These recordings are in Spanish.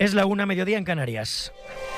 Es la 1:00 en Canarias.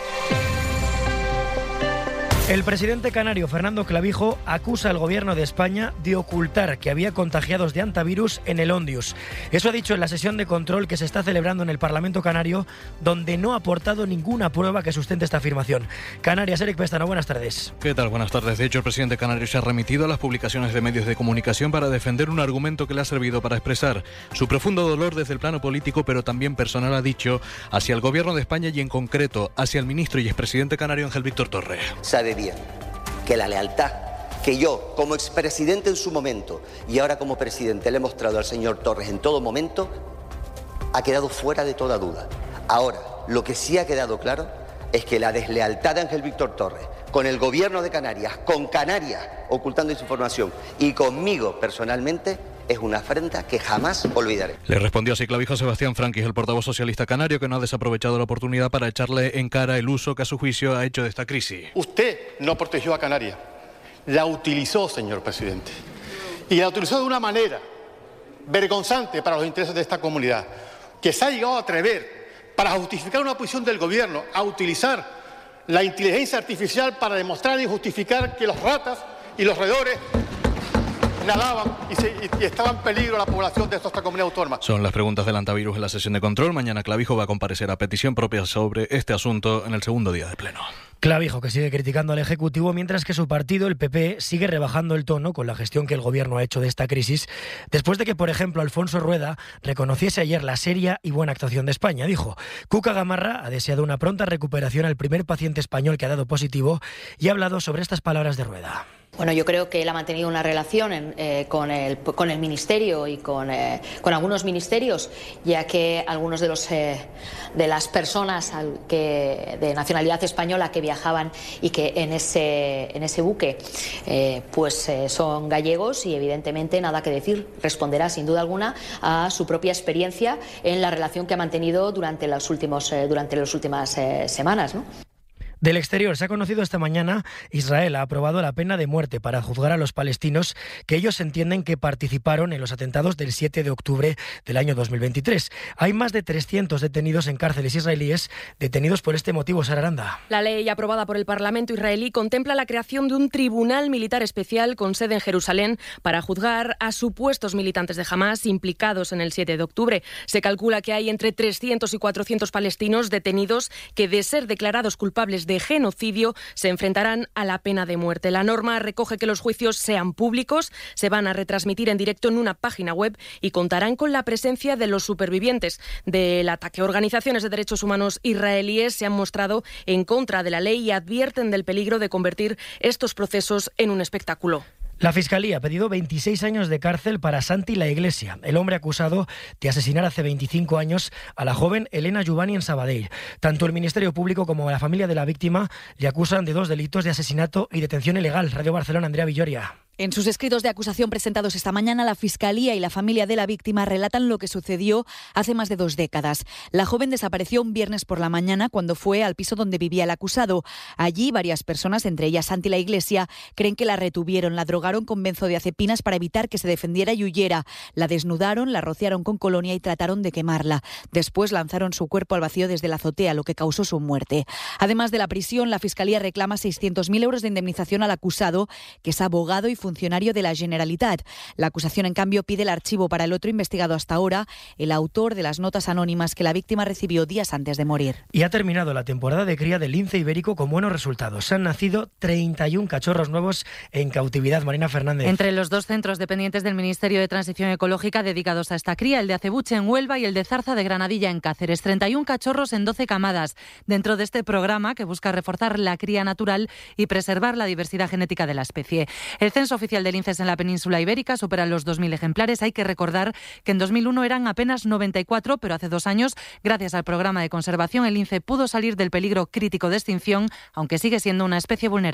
El presidente canario Fernando Clavijo acusa al gobierno de España de ocultar que había contagiados de hantavirus en el Ondius. Eso ha dicho en la sesión de control que se está celebrando en el Parlamento canario, donde no ha aportado ninguna prueba que sustente esta afirmación. Canarias, Eric Pestano, buenas tardes. ¿Qué tal? Buenas tardes. De hecho, el presidente canario se ha remitido a las publicaciones de medios de comunicación para defender un argumento que le ha servido para expresar su profundo dolor desde el plano político, pero también personal, ha dicho, hacia el gobierno de España y en concreto hacia el ministro y expresidente canario Ángel Víctor Torres. Sabe bien que la lealtad que yo, como expresidente en su momento y ahora como presidente, le he mostrado al señor Torres en todo momento, ha quedado fuera de toda duda. Ahora, lo que sí ha quedado claro es que la deslealtad de Ángel Víctor Torres con el gobierno de Canarias, con Canarias ocultando esa información y conmigo personalmente, es una afrenta que jamás olvidaré. Le respondió así Clavijo Sebastián Franquis, el portavoz socialista canario, que no ha desaprovechado la oportunidad para echarle en cara el uso que a su juicio ha hecho de esta crisis. Usted no protegió a Canarias, la utilizó, señor presidente. Y la utilizó de una manera vergonzante para los intereses de esta comunidad, que se ha llegado a atrever, para justificar una posición del gobierno, a utilizar la inteligencia artificial para demostrar y justificar que los ratas y los roedores nadaban y estaba en peligro la población de esta comunidad autónoma. Son las preguntas del hantavirus en la sesión de control. Mañana Clavijo va a comparecer a petición propia sobre este asunto en el segundo día de pleno. Clavijo, que sigue criticando al Ejecutivo, mientras que su partido, el PP, sigue rebajando el tono con la gestión que el Gobierno ha hecho de esta crisis, después de que, por ejemplo, Alfonso Rueda reconociese ayer la seria y buena actuación de España. Dijo: Cuca Gamarra ha deseado una pronta recuperación al primer paciente español que ha dado positivo y ha hablado sobre estas palabras de Rueda. Bueno, yo creo que él ha mantenido una relación con el Ministerio y con algunos ministerios, ya que algunos de las personas de nacionalidad española que viajaban y que en ese buque son gallegos y evidentemente nada que decir. Responderá sin duda alguna a su propia experiencia en la relación que ha mantenido durante las últimas semanas, ¿no? Del exterior, se ha conocido esta mañana, Israel ha aprobado la pena de muerte para juzgar a los palestinos que ellos entienden que participaron en los atentados del 7 de octubre del año 2023. Hay más de 300 detenidos en cárceles israelíes detenidos por este motivo, Sara Aranda. La ley aprobada por el Parlamento israelí contempla la creación de un tribunal militar especial con sede en Jerusalén para juzgar a supuestos militantes de Hamás implicados en el 7 de octubre. Se calcula que hay entre 300 y 400 palestinos detenidos que, de ser declarados culpables de genocidio, se enfrentarán a la pena de muerte. La norma recoge que los juicios sean públicos, se van a retransmitir en directo en una página web y contarán con la presencia de los supervivientes del ataque. Organizaciones de derechos humanos israelíes se han mostrado en contra de la ley y advierten del peligro de convertir estos procesos en un espectáculo. La Fiscalía ha pedido 26 años de cárcel para Santi La Iglesia, el hombre acusado de asesinar hace 25 años a la joven Elena Juvani en Sabadell. Tanto el Ministerio Público como la familia de la víctima le acusan de 2 delitos de asesinato y detención ilegal. Radio Barcelona, Andrea Villoria. En sus escritos de acusación presentados esta mañana, la Fiscalía y la familia de la víctima relatan lo que sucedió hace más de 2 décadas. La joven desapareció un viernes por la mañana cuando fue al piso donde vivía el acusado. Allí varias personas, entre ellas Santi La Iglesia, creen que la retuvieron, la drogaron con benzodiazepinas para evitar que se defendiera y huyera. La desnudaron, la rociaron con colonia y trataron de quemarla. Después lanzaron su cuerpo al vacío desde la azotea, lo que causó su muerte. Además de la prisión, la Fiscalía reclama 600.000 euros de indemnización al acusado, que es abogado y funcionario de la Generalitat. La acusación, en cambio, pide el archivo para el otro investigado hasta ahora, el autor de las notas anónimas que la víctima recibió días antes de morir. Y ha terminado la temporada de cría del lince ibérico con buenos resultados. Han nacido 31 cachorros nuevos en cautividad. Marina Fernández. Entre los 2 centros dependientes del Ministerio de Transición Ecológica dedicados a esta cría, el de Acebuche en Huelva y el de Zarza de Granadilla en Cáceres. 31 cachorros en 12 camadas, dentro de este programa que busca reforzar la cría natural y preservar la diversidad genética de la especie. El censo oficial de linces en la península ibérica supera los 2.000 ejemplares. Hay que recordar que en 2001 eran apenas 94, pero hace 2 años, gracias al programa de conservación, el lince pudo salir del peligro crítico de extinción, aunque sigue siendo una especie vulnerable.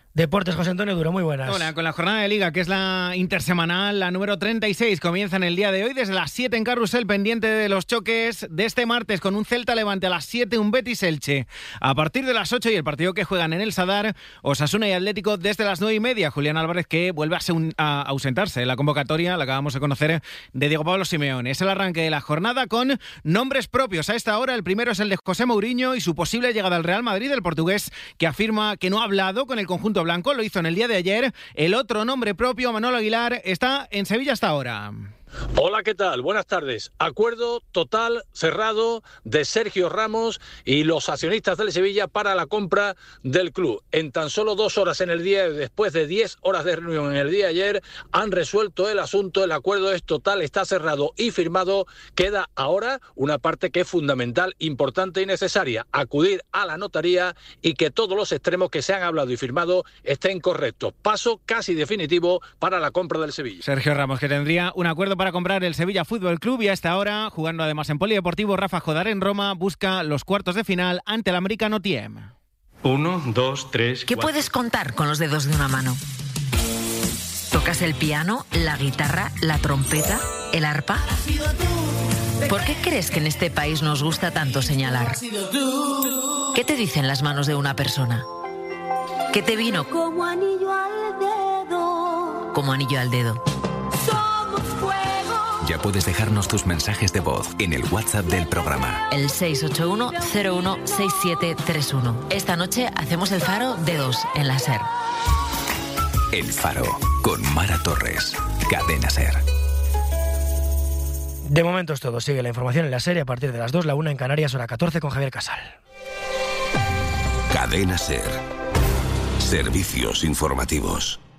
Deportes, José Antonio Duro, muy buenas. Hola, con la jornada de Liga, que es la intersemanal, la número 36, comienza en el día de hoy desde las 7 en Carrusel, pendiente de los choques de este martes con un Celta Levante a las 7, un Betis Elche a partir de las 8 y el partido que juegan en el Sadar, Osasuna y Atlético desde las 9:30. Julián Álvarez, que vuelve a ausentarse en la convocatoria, la acabamos de conocer, de Diego Pablo Simeone. Es el arranque de la jornada con nombres propios. A esta hora el primero es el de José Mourinho y su posible llegada al Real Madrid, el portugués que afirma que no ha hablado con el conjunto blanco, lo hizo en el día de ayer. El otro nombre propio, Manolo Aguilar, está en Sevilla hasta ahora. Hola, ¿qué tal? Buenas tardes. Acuerdo total, cerrado, de Sergio Ramos y los accionistas del Sevilla para la compra del club. En tan solo 2 horas en el día, después de 10 horas de reunión en el día de ayer, han resuelto el asunto. El acuerdo es total, está cerrado y firmado. Queda ahora una parte que es fundamental, importante y necesaria: acudir a la notaría y que todos los extremos que se han hablado y firmado estén correctos. Paso casi definitivo para la compra del Sevilla. Sergio Ramos, que tendría un acuerdo para comprar el Sevilla Fútbol Club, y a esta hora, jugando además en Polideportivo Rafa Jodar en Roma, busca los cuartos de final ante el americano Tiem. 1, 2, 3... ¿Qué puedes contar con los dedos de una mano? ¿Tocas el piano, la guitarra, la trompeta, el arpa? ¿Por qué crees que en este país nos gusta tanto señalar? ¿Qué te dicen las manos de una persona? ¿Qué te vino? Como anillo al dedo. Como anillo al dedo. Ya puedes dejarnos tus mensajes de voz en el WhatsApp del programa. El 681-016731. Esta noche hacemos el Faro Dedos en la SER. El Faro, con Mara Torres. Cadena SER. De momento es todo. Sigue la información en la SER a partir de las 2, la 1 en Canarias, hora 14, con Javier Casal. Cadena SER. Servicios informativos.